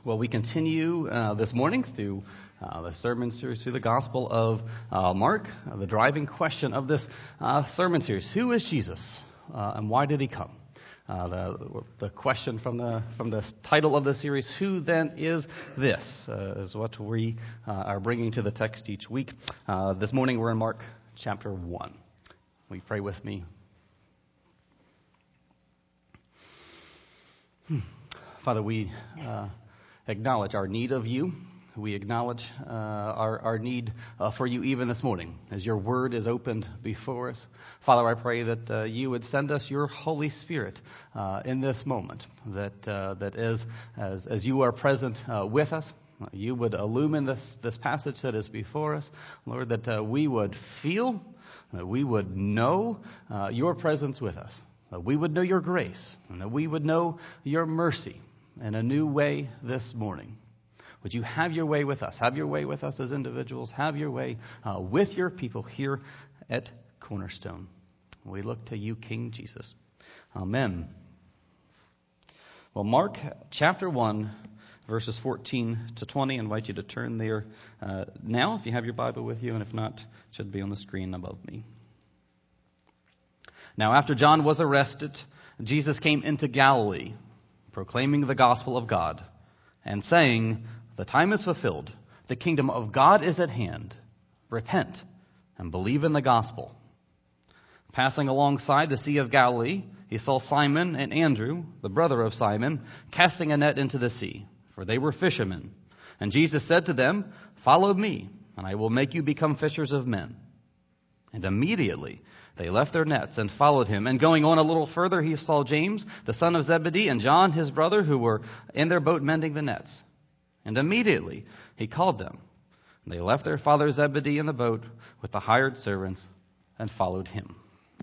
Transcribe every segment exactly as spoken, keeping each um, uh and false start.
Well, we continue uh, this morning through uh, the sermon series through the Gospel of uh, Mark. Uh, the driving question of this uh, sermon series: who is Jesus, uh, and why did he come? Uh, the the question from the from the title of the series, "Who then is this?" Uh, is what we uh, are bringing to the text each week. Uh, this morning we're in Mark chapter one. Will you pray with me? Hmm. Father, we uh, acknowledge our need of you. We acknowledge uh, our, our need uh, for you even this morning as your word is opened before us. Father, I pray that uh, you would send us your Holy Spirit uh, in this moment, that uh, that as, as as you are present uh, with us, you would illumine this, this passage that is before us. Lord, that uh, we would feel, that we would know uh, your presence with us, that we would know your grace, and that we would know your mercy in a new way this morning. Would you have your way with us? Have your way with us as individuals. Have your way uh, with your people here at Cornerstone. We look to you, King Jesus. Amen. Well, Mark chapter one, verses fourteen to twenty. I invite you to turn there uh, now if you have your Bible with you, and if not, it should be on the screen above me. Now, after John was arrested, Jesus came into Galilee, proclaiming the gospel of God, and saying, "The time is fulfilled, the kingdom of God is at hand. Repent and believe in the gospel." Passing alongside the Sea of Galilee, he saw Simon and Andrew, the brother of Simon, casting a net into the sea, for they were fishermen. And Jesus said to them, "Follow me, and I will make you become fishers of men." And immediately they left their nets and followed him. And going on a little further, he saw James, the son of Zebedee, and John, his brother, who were in their boat mending the nets. And immediately he called them. And they left their father Zebedee in the boat with the hired servants and followed him.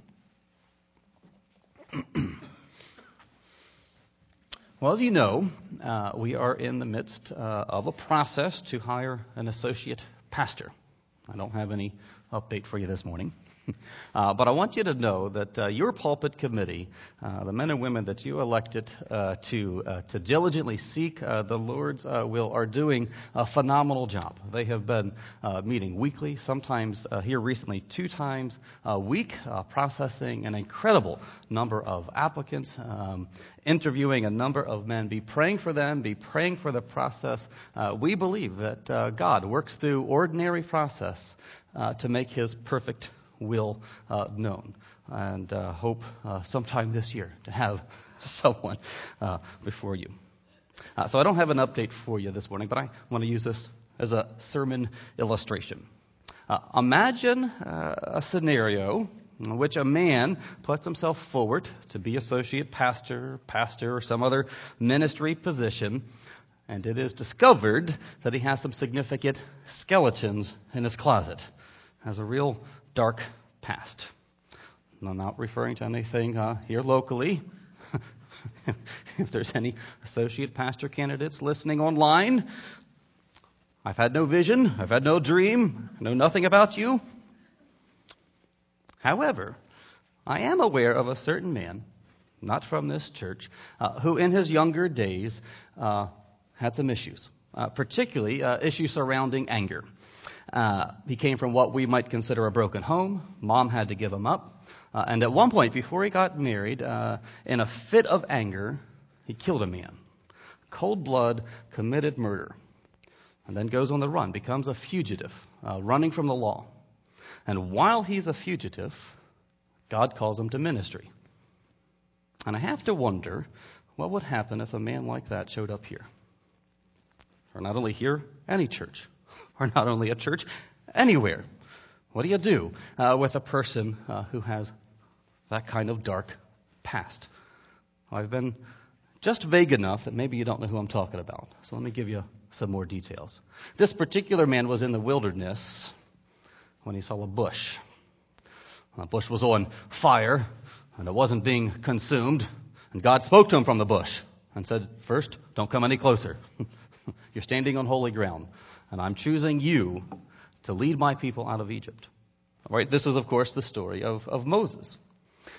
Well, as you know, uh, we are in the midst uh, of a process to hire an associate pastor. I don't have any update for you this morning. Uh, but I want you to know that uh, your pulpit committee, uh, the men and women that you elected uh, to uh, to diligently seek uh, the Lord's uh, will, are doing a phenomenal job. They have been uh, meeting weekly, sometimes uh, here recently two times a week, uh, processing an incredible number of applicants, um, interviewing a number of men. Be praying for them, be praying for the process. Uh, we believe that uh, God works through ordinary process uh, to make his perfect will uh, known, and uh, hope uh, sometime this year to have someone uh, before you. Uh, so I don't have an update for you this morning, but I want to use this as a sermon illustration. Uh, imagine uh, a scenario in which a man puts himself forward to be associate pastor, pastor, or some other ministry position, and it is discovered that he has some significant skeletons in his closet. Has a real dark past. And I'm not referring to anything uh, here locally. If there's any associate pastor candidates listening online, I've had no vision, I've had no dream, I know nothing about you. However, I am aware of a certain man, not from this church, uh, who in his younger days uh, had some issues, uh, particularly uh, issues surrounding anger. Uh, he came from what we might consider a broken home. Mom had to give him up. Uh, and at one point, before he got married, uh, in a fit of anger, he killed a man. Cold blood, committed murder. And then goes on the run, becomes a fugitive, uh, running from the law. And while he's a fugitive, God calls him to ministry. And I have to wonder, what would happen if a man like that showed up here? Or not only here, any church. Or not only a church, anywhere. What do you do uh, with a person uh, who has that kind of dark past? Well, I've been just vague enough that maybe you don't know who I'm talking about. So let me give you some more details. This particular man was in the wilderness when he saw a bush. The bush was on fire, and it wasn't being consumed. And God spoke to him from the bush and said, "First, don't come any closer. You're standing on holy ground. And I'm choosing you to lead my people out of Egypt." All right, this is, of course, the story of, of Moses.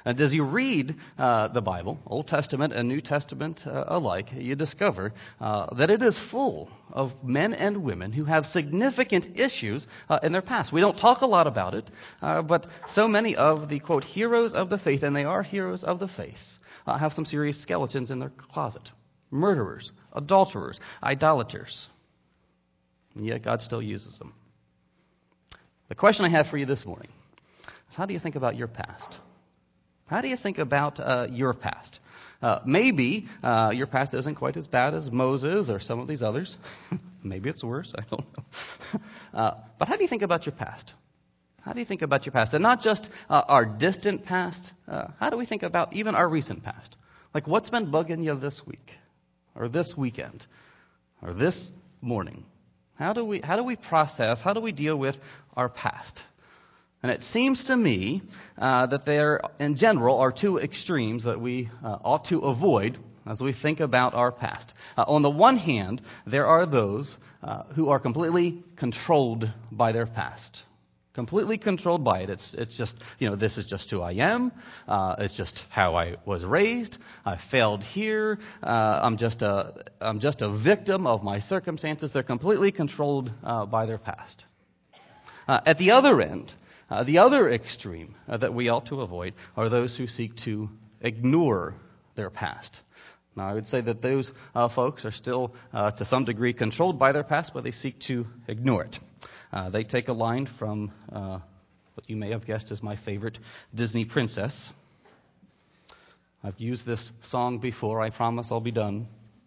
And as you read uh, the Bible, Old Testament and New Testament uh, alike, you discover uh, that it is full of men and women who have significant issues uh, in their past. We don't talk a lot about it, uh, but so many of the, quote, heroes of the faith, and they are heroes of the faith, uh, have some serious skeletons in their closet. Murderers, adulterers, idolaters. And yet God still uses them. The question I have for you this morning is, how do you think about your past? How do you think about uh, your past? Uh, maybe uh, your past isn't quite as bad as Moses or some of these others. Maybe it's worse. I don't know. uh, but how do you think about your past? How do you think about your past? And not just uh, our distant past. Uh, how do we think about even our recent past? Like, what's been bugging you this week, or this weekend, or this morning? How do we how do we process? How do we deal with our past? And it seems to me uh, that there, in general, are two extremes that we uh, ought to avoid as we think about our past. Uh, on the one hand, there are those uh, who are completely controlled by their past. Completely controlled by it. It's it's just, you know, this is just who I am. Uh, it's just how I was raised. I failed here. Uh, I'm just a I'm just a victim of my circumstances. They're completely controlled uh, by their past. Uh, at the other end, uh, the other extreme uh, that we ought to avoid are those who seek to ignore their past. Now, I would say that those uh, folks are still, uh, to some degree, controlled by their past, but they seek to ignore it. Uh, they take a line from uh, what you may have guessed is my favorite Disney princess. I've used this song before. I promise I'll be done.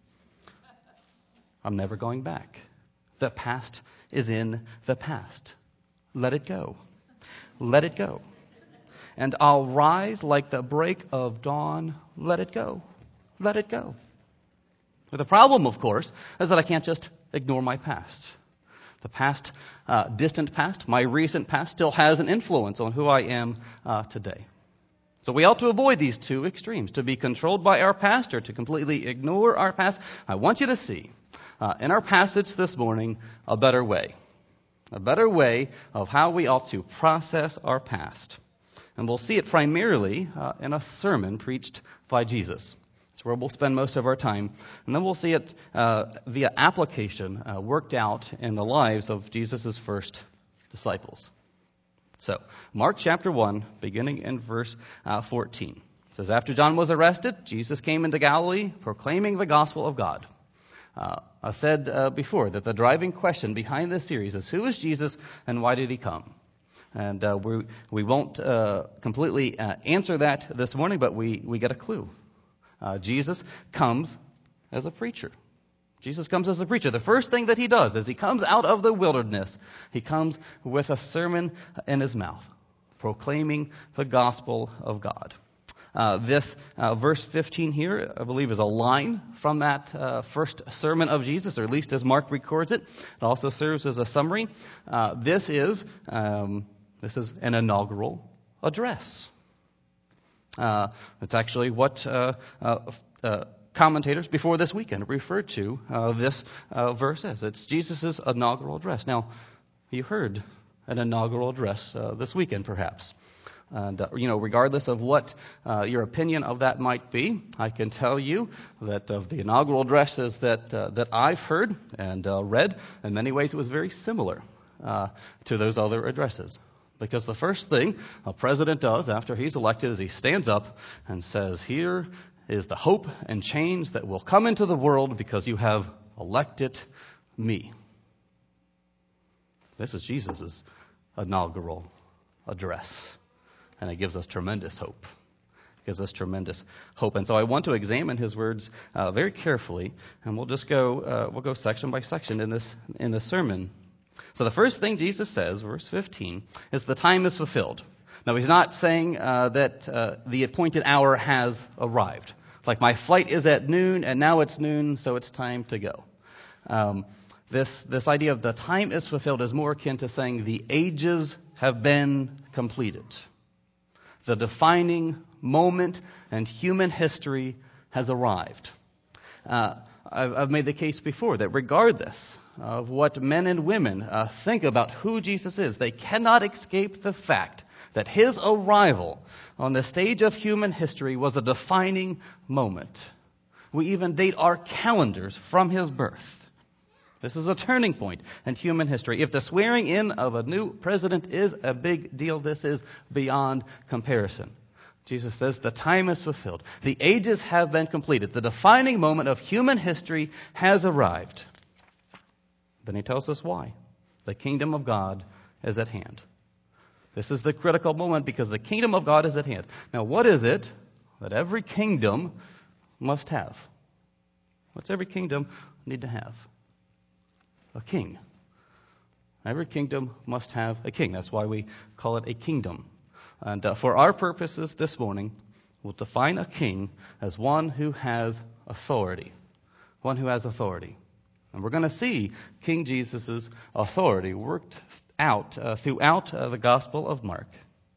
I'm never going back. The past is in the past. Let it go. Let it go. And I'll rise like the break of dawn. Let it go. Let it go. But the problem, of course, is that I can't just ignore my past. The past, uh, distant past, my recent past, still has an influence on who I am uh, today. So we ought to avoid these two extremes, to be controlled by our past or to completely ignore our past. I want you to see uh, in our passage this morning a better way. A better way of how we ought to process our past. And we'll see it primarily uh, in a sermon preached by Jesus. That's where we'll spend most of our time. And then we'll see it uh, via application uh, worked out in the lives of Jesus' first disciples. So, Mark chapter one, beginning in verse uh, fourteen. It says, after John was arrested, Jesus came into Galilee proclaiming the gospel of God. Uh, I said uh, before that the driving question behind this series is, who is Jesus and why did he come? And uh, we, we won't uh, completely uh, answer that this morning, but we, we get a clue. Uh, Jesus comes as a preacher. Jesus comes as a preacher. The first thing that he does is he comes out of the wilderness. He comes with a sermon in his mouth, proclaiming the gospel of God. Uh, this uh, verse fifteen here, I believe, is a line from that uh, first sermon of Jesus, or at least as Mark records it. It also serves as a summary. Uh, this is um, this is an inaugural address. Uh, it's actually what uh, uh, uh, commentators before this weekend referred to uh, this uh, verse as. It's Jesus' inaugural address. Now, you heard an inaugural address uh, this weekend, perhaps. And, uh, you know, regardless of what uh, your opinion of that might be, I can tell you that of the inaugural addresses that uh, that I've heard and uh, read, in many ways it was very similar uh, to those other addresses. Because the first thing a president does after he's elected is he stands up and says, here is the hope and change that will come into the world because you have elected me. This is Jesus' inaugural address. And it gives us tremendous hope. It gives us tremendous hope. And so I want to examine his words uh, very carefully, and we'll just go uh, we'll go section by section in this in this sermon. So the first thing Jesus says, verse fifteen, is the time is fulfilled. Now he's not saying uh, that uh, the appointed hour has arrived. Like my flight is at noon, and now it's noon, so it's time to go. Um, this this idea of the time is fulfilled is more akin to saying the ages have been completed. The defining moment in human history has arrived. Uh, I've, I've made the case before that regardless of what men and women uh, think about who Jesus is, they cannot escape the fact that his arrival on the stage of human history was a defining moment. We even date our calendars from his birth. This is a turning point in human history. If the swearing in of a new president is a big deal, this is beyond comparison. Jesus says the time is fulfilled. The ages have been completed. The defining moment of human history has arrived. Then he tells us why. The kingdom of God is at hand. This is the critical moment because the kingdom of God is at hand. Now, what is it that every kingdom must have? What's every kingdom need to have? A king. Every kingdom must have a king. That's why we call it a kingdom. And uh, for our purposes this morning, we'll define a king as one who has authority. One who has authority. And we're going to see King Jesus' authority worked out uh, throughout uh, the Gospel of Mark.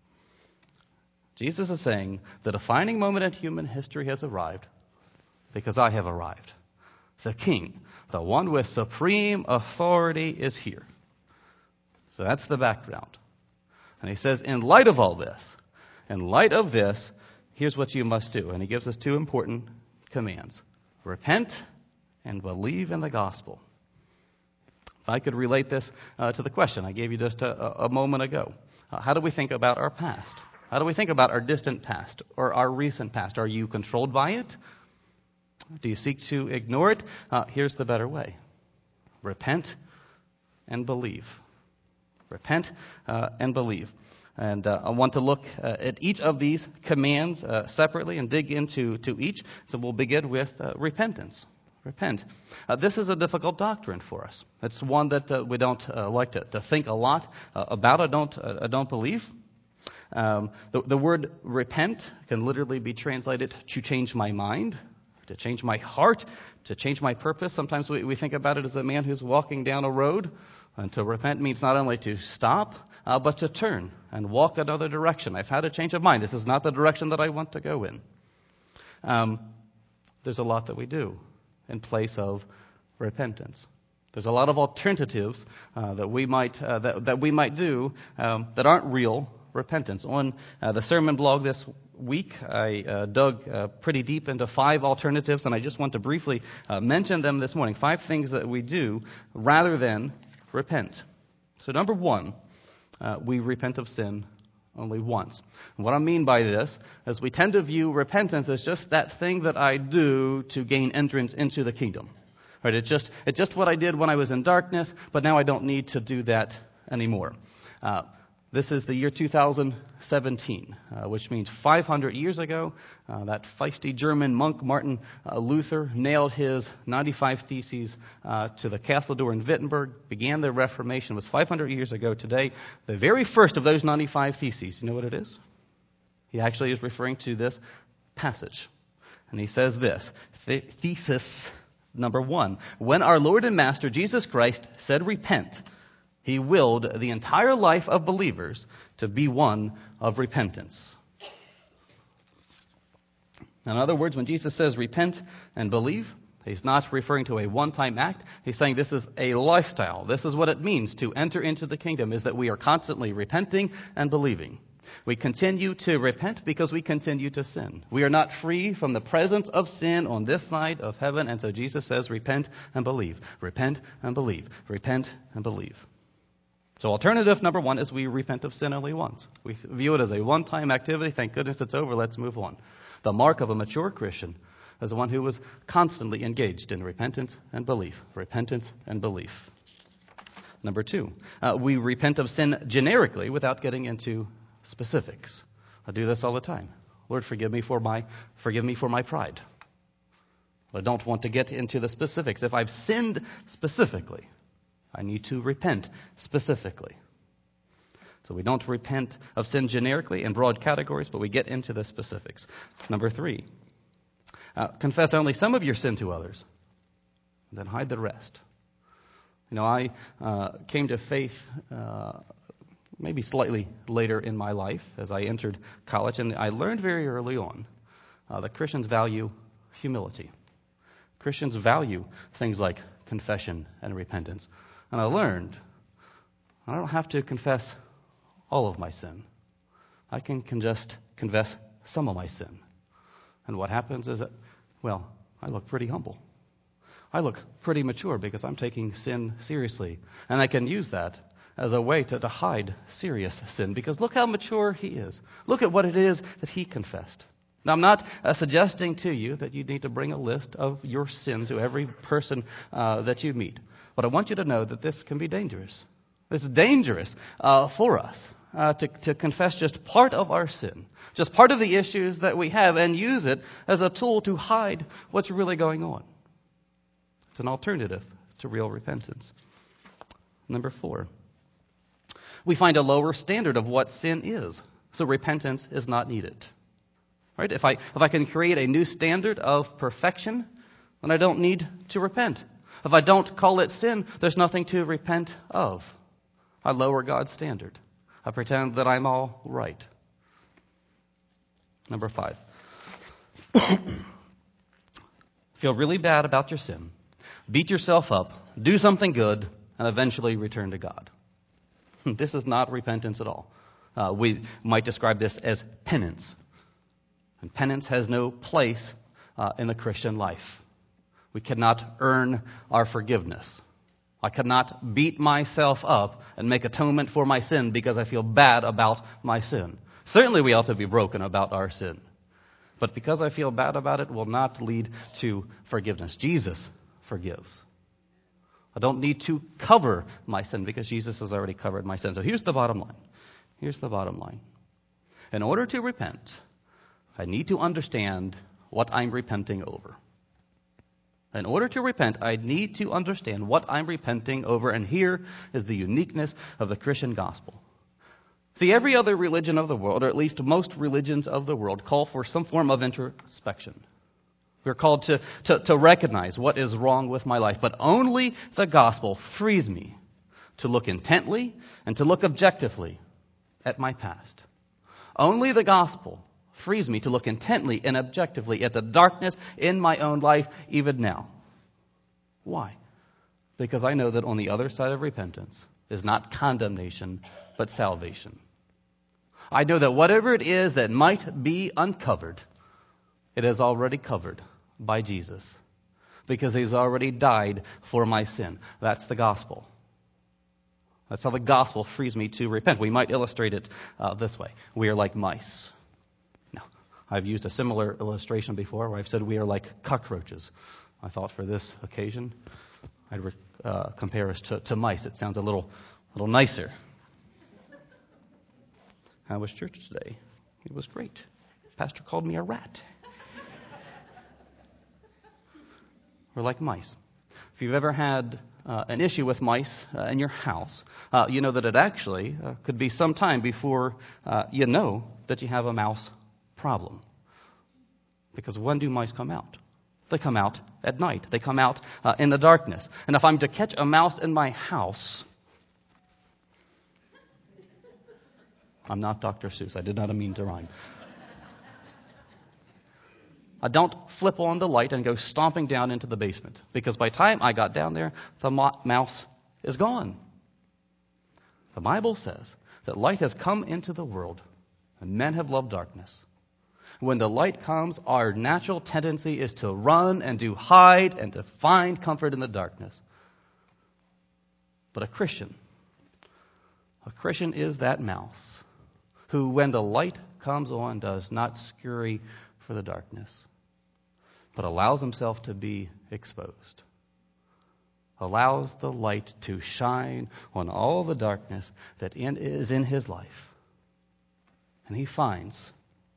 Jesus is saying the defining moment in human history has arrived because I have arrived. The king, the one with supreme authority, is here. So that's the background. And he says, in light of all this, in light of this, here's what you must do. And he gives us two important commands. Repent and believe in the gospel. If I could relate this uh, to the question I gave you just a, a moment ago. Uh, how do we think about our past? How do we think about our distant past or our recent past? Are you controlled by it? Do you seek to ignore it? Uh, here's the better way. Repent and believe. Repent uh, and believe. And uh, I want to look uh, at each of these commands uh, separately and dig into to each. So we'll begin with uh, repentance. Repent. Uh, this is a difficult doctrine for us. It's one that uh, we don't uh, like to, to think a lot uh, about. I don't. Uh, I don't believe. Um, the, the word repent can literally be translated to change my mind, to change my heart, to change my purpose. Sometimes we, we think about it as a man who's walking down a road. And to repent means not only to stop, uh, but to turn and walk another direction. I've had a change of mind. This is not the direction that I want to go in. Um, there's a lot that we do in place of repentance. There's a lot of alternatives uh, that we might uh, that, that we might do um, that aren't real repentance. On uh, the sermon blog this week, I uh, dug uh, pretty deep into five alternatives, and I just want to briefly uh, mention them this morning. Five things that we do rather than repent. So number one, uh, we repent of sin only once. And what I mean by this is we tend to view repentance as just that thing that I do to gain entrance into the kingdom. Right? It's just it's just what I did when I was in darkness, but now I don't need to do that anymore. Uh, This is the year two thousand seventeen, uh, which means five hundred years ago, uh, that feisty German monk Martin uh, Luther nailed his ninety-five Theses uh, to the castle door in Wittenberg, began the Reformation. It was five hundred years ago today. The very first of those ninety-five Theses, you know what it is? He actually is referring to this passage. And he says this, th- thesis number one, when our Lord and Master Jesus Christ said repent, He willed the entire life of believers to be one of repentance. In other words, when Jesus says repent and believe, he's not referring to a one-time act. He's saying this is a lifestyle. This is what it means to enter into the kingdom, is that we are constantly repenting and believing. We continue to repent because we continue to sin. We are not free from the presence of sin on this side of heaven, and so Jesus says repent and believe. Repent and believe. Repent and believe. So alternative number one is we repent of sin only once. We view it as a one-time activity. Thank goodness it's over. Let's move on. The mark of a mature Christian is the one who was constantly engaged in repentance and belief. Repentance and belief. Number two, uh, we repent of sin generically without getting into specifics. I do this all the time. Lord, forgive me for my forgive me for my pride. I don't want to get into the specifics. If I've sinned specifically, I need to repent specifically. So we don't repent of sin generically in broad categories, but we get into the specifics. Number three, uh, confess only some of your sin to others, then hide the rest. You know, I uh, came to faith uh, maybe slightly later in my life as I entered college, and I learned very early on uh, that Christians value humility. Christians value things like confession and repentance. And I learned I don't have to confess all of my sin. I can, can just confess some of my sin. And what happens is that, well, I look pretty humble. I look pretty mature because I'm taking sin seriously. And I can use that as a way to, to hide serious sin, because look how mature he is. Look at what it is that he confessed. Now, I'm not uh, suggesting to you that you need to bring a list of your sin to every person uh, that you meet. But I want you to know that this can be dangerous. This is dangerous uh, for us uh, to, to confess just part of our sin, just part of the issues that we have, and use it as a tool to hide what's really going on. It's an alternative to real repentance. Number four, we find a lower standard of what sin is, so repentance is not needed. Right? If I if I can create a new standard of perfection, then I don't need to repent. If I don't call it sin, there's nothing to repent of. I lower God's standard. I pretend that I'm all right. Number five. Feel really bad about your sin. Beat yourself up. Do something good. And eventually return to God. This is not repentance at all. Uh, we might describe this as penance. And penance has no place uh, in the Christian life. We cannot earn our forgiveness. I cannot beat myself up and make atonement for my sin because I feel bad about my sin. Certainly we ought to be broken about our sin. But because I feel bad about it will not lead to forgiveness. Jesus forgives. I don't need to cover my sin because Jesus has already covered my sin. So here's the bottom line. Here's the bottom line. In order to repent, I need to understand what I'm repenting over. In order to repent, I need to understand what I'm repenting over. And here is the uniqueness of the Christian gospel. See, every other religion of the world, or at least most religions of the world, call for some form of introspection. We're called to, to, to recognize what is wrong with my life. But only the gospel frees me to look intently and to look objectively at my past. Only the gospel frees me to look intently and objectively at the darkness in my own life even now. Why? Because I know that on the other side of repentance is not condemnation, but salvation. I know that whatever it is that might be uncovered, it is already covered by Jesus, because he's already died for my sin. That's the gospel. That's how the gospel frees me to repent. We might illustrate it uh, this way. We are like mice. I've used a similar illustration before where I've said we are like cockroaches. I thought for this occasion I'd re- uh, compare us to, to mice. It sounds a little, little nicer. How was church today? It was great. Pastor called me a rat. We're like mice. If you've ever had uh, an issue with mice uh, in your house, uh, you know that it actually uh, could be some time before uh, you know that you have a mouse problem. Because when do mice come out? They come out at night. They come out uh, in the darkness. And if I'm to catch a mouse in my house, I'm not Doctor Seuss. I did not mean to rhyme. I don't flip on the light and go stomping down into the basement. Because by the time I got down there, the mo- mouse is gone. The Bible says that light has come into the world and men have loved darkness. When the light comes, our natural tendency is to run and to hide and to find comfort in the darkness. But a Christian, a Christian is that mouse who, when the light comes on, does not scurry for the darkness, but allows himself to be exposed. Allows the light to shine on all the darkness that in, is in his life. And he finds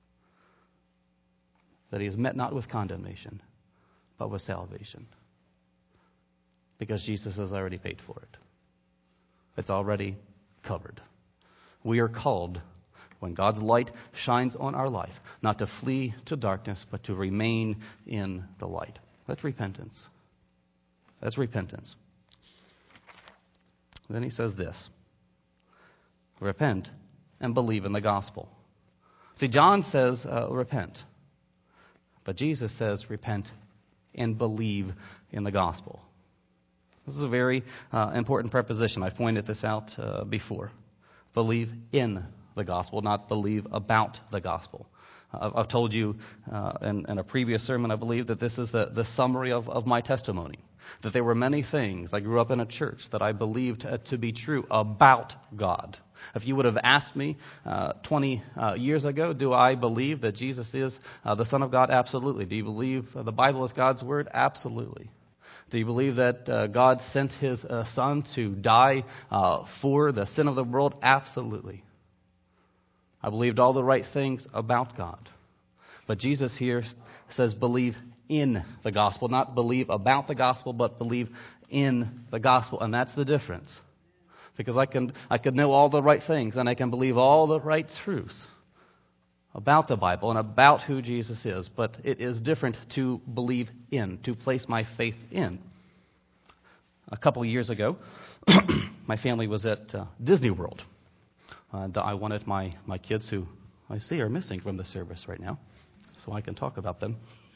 that he is met not with condemnation, but with salvation. Because Jesus has already paid for it. It's already covered. We are called, when God's light shines on our life, not to flee to darkness, but to remain in the light. That's repentance. That's repentance. Then he says this: repent and believe in the gospel. See, John says uh, repent. But Jesus says, repent and believe in the gospel. This is a very uh, important preposition. I've pointed this out uh, before. Believe in the gospel, not believe about the gospel. I've, I've told you uh, in, in a previous sermon, I believe, that this is the, the summary of, of my testimony. That there were many things. I grew up in a church that I believed uh, to be true about God. If you would have asked me uh, twenty uh, years ago, do I believe that Jesus is uh, the Son of God? Absolutely. Do you believe uh, the Bible is God's Word? Absolutely. Do you believe that uh, God sent His uh, Son to die uh, for the sin of the world? Absolutely. I believed all the right things about God. But Jesus here says believe in the gospel, not believe about the gospel, but believe in the gospel. And that's the difference. Because I can I can know all the right things and I can believe all the right truths about the Bible and about who Jesus is. But it is different to believe in, to place my faith in. A couple years ago, my family was at uh, Disney World. And I wanted my, my kids, who I see are missing from the service right now, so I can talk about them.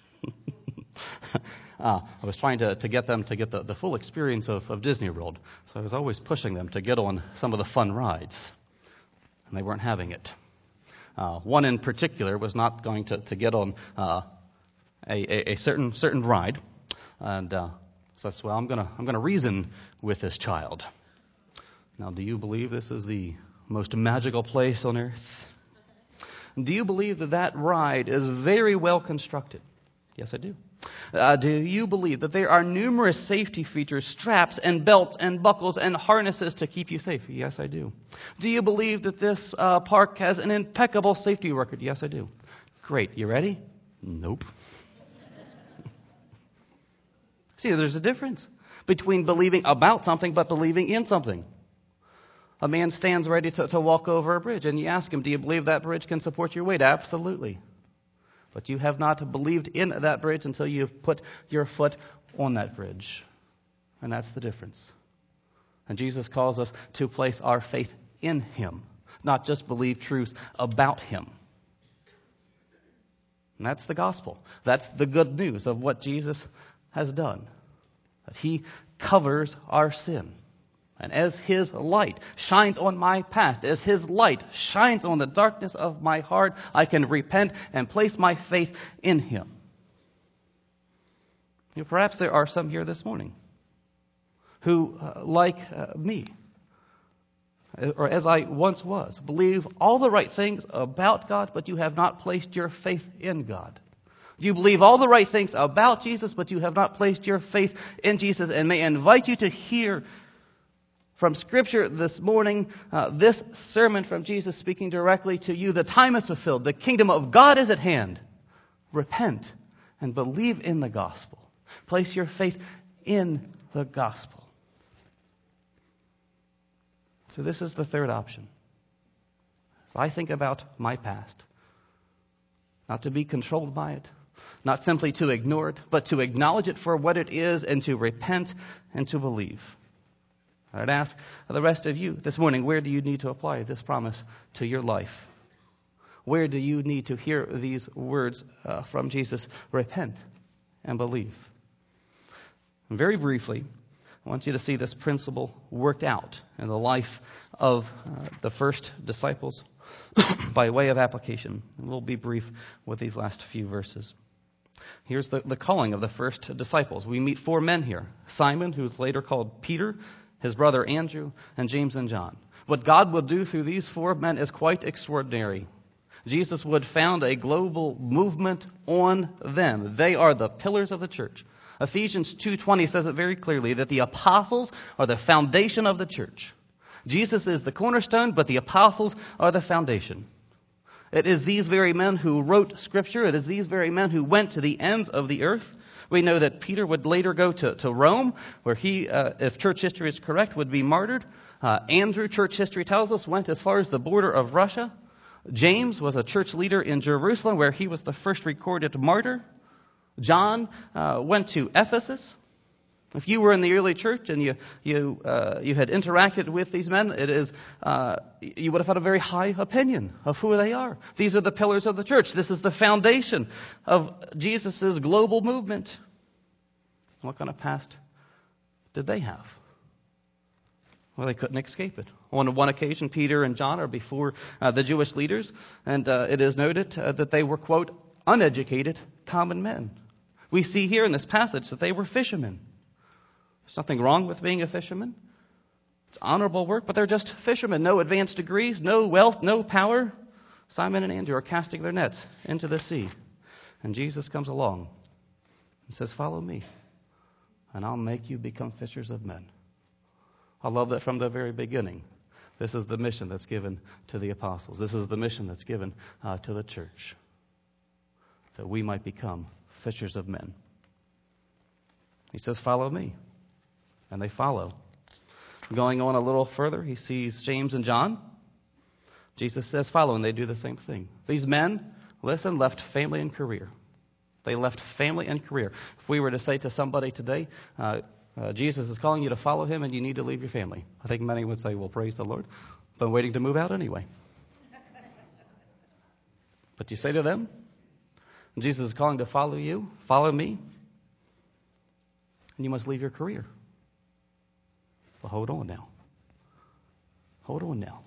uh, I was trying to, to get them to get the, the full experience of, of Disney World. So I was always pushing them to get on some of the fun rides. And they weren't having it. Uh, one in particular was not going to, to get on uh, a, a, a certain certain ride. And uh, so I said, well, I'm gonna I'm gonna reason with this child. Now, do you believe this is the most magical place on earth? Do you believe that that ride is very well constructed? Yes, I do. Uh, do you believe that there are numerous safety features, straps and belts and buckles and harnesses to keep you safe? Yes, I do. Do you believe that this uh, park has an impeccable safety record? Yes, I do. Great. You ready? Nope. See, there's a difference between believing about something but believing in something. A man stands ready to, to walk over a bridge, and you ask him, do you believe that bridge can support your weight? Absolutely. But you have not believed in that bridge until you've put your foot on that bridge. And that's the difference. And Jesus calls us to place our faith in Him, not just believe truths about Him. And that's the gospel. That's the good news of what Jesus has done. That He covers our sin. And as His light shines on my past, as His light shines on the darkness of my heart, I can repent and place my faith in Him. You know, perhaps there are some here this morning who, uh, like uh, me, or as I once was, believe all the right things about God, but you have not placed your faith in God. You believe all the right things about Jesus, but you have not placed your faith in Jesus. And may I invite you to hear from Scripture this morning, uh, this sermon from Jesus speaking directly to you. The time is fulfilled. The kingdom of God is at hand. Repent and believe in the gospel. Place your faith in the gospel. So this is the third option. As I think about my past, not to be controlled by it, not simply to ignore it, but to acknowledge it for what it is and to repent and to believe. I'd ask the rest of you this morning, where do you need to apply this promise to your life? Where do you need to hear these words uh, from Jesus? Repent and believe. And very briefly, I want you to see this principle worked out in the life of uh, the first disciples by way of application. And we'll be brief with these last few verses. Here's the, the calling of the first disciples. We meet four men here. Simon, who's later called Peter, his brother Andrew, and James and John. What God will do through these four men is quite extraordinary. Jesus would found a global movement on them. They are the pillars of the church. Ephesians two twenty says it very clearly that the apostles are the foundation of the church. Jesus is the cornerstone, but the apostles are the foundation. It is these very men who wrote Scripture. It is these very men who went to the ends of the earth. We know that Peter would later go to, to Rome, where he, uh, if church history is correct, would be martyred. Uh, Andrew, church history tells us, went as far as the border of Russia. James was a church leader in Jerusalem, where he was the first recorded martyr. John uh, went to Ephesus. If you were in the early church and you you uh, you had interacted with these men, it is uh, you would have had a very high opinion of who they are. These are the pillars of the church. This is the foundation of Jesus' global movement. What kind of past did they have? Well, they couldn't escape it. On one occasion, Peter and John are before uh, the Jewish leaders, and uh, it is noted uh, that they were, quote, uneducated common men. We see here in this passage that they were fishermen. There's nothing wrong with being a fisherman. It's honorable work, but they're just fishermen. No advanced degrees, no wealth, no power. Simon and Andrew are casting their nets into the sea. And Jesus comes along and says, follow me, and I'll make you become fishers of men. I love that from the very beginning. This is the mission that's given to the apostles. This is the mission that's given uh, to the church, that we might become fishers of men. He says, follow me. And they follow. Going on a little further, he sees James and John. Jesus says, follow, and they do the same thing. These men, listen, left family and career. They left family and career. If we were to say to somebody today, uh, uh, Jesus is calling you to follow him and you need to leave your family, I think many would say, well, praise the Lord. But I'm waiting to move out anyway. But you say to them, Jesus is calling to follow you, follow me, and you must leave your career. Well, hold on now. Hold on now.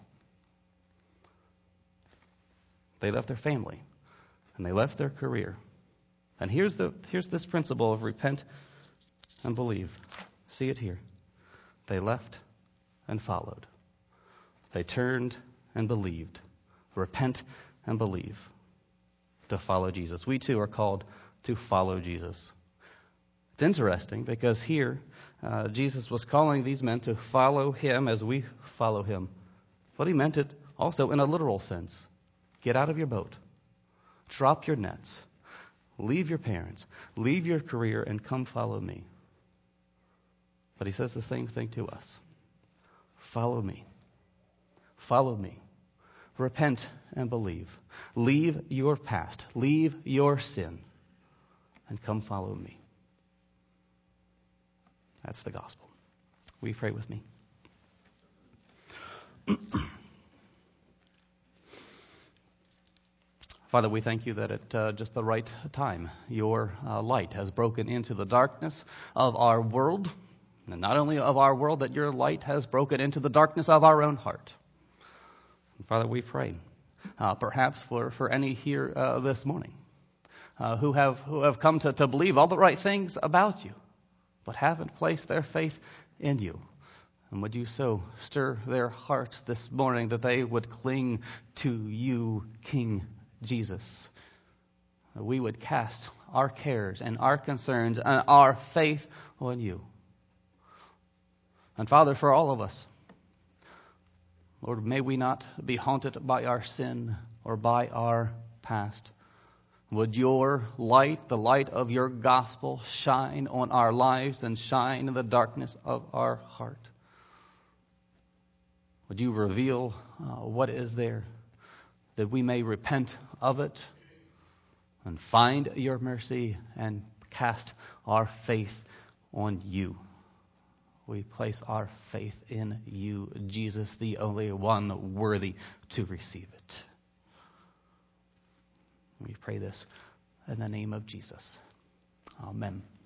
They left their family, and they left their career. And here's the here's this principle of repent and believe. See it here. They left and followed. They turned and believed. Repent and believe. To follow Jesus. We too are called to follow Jesus. It's interesting because here uh, Jesus was calling these men to follow him as we follow him. But he meant it also in a literal sense. Get out of your boat. Drop your nets. Leave your parents. Leave your career and come follow me. But he says the same thing to us. Follow me. Follow me. Repent and believe. Leave your past. Leave your sin. And come follow me. That's the gospel. Will you pray with me? Father, we thank you that at uh, just the right time, your uh, light has broken into the darkness of our world. And not only of our world, that your light has broken into the darkness of our own heart. And Father, we pray, uh, perhaps for, for any here uh, this morning uh, who have who have come to, to believe all the right things about you, but haven't placed their faith in you. And would you so stir their hearts this morning that they would cling to you, King Jesus. That we would cast our cares and our concerns and our faith on you. And Father, for all of us, Lord, may we not be haunted by our sin or by our past. Would your light, the light of your gospel, shine on our lives and shine in the darkness of our heart. Would you reveal uh, what is there, that we may repent of it and find your mercy and cast our faith on you. We place our faith in you, Jesus, the only one worthy to receive it. We pray this in the name of Jesus. Amen.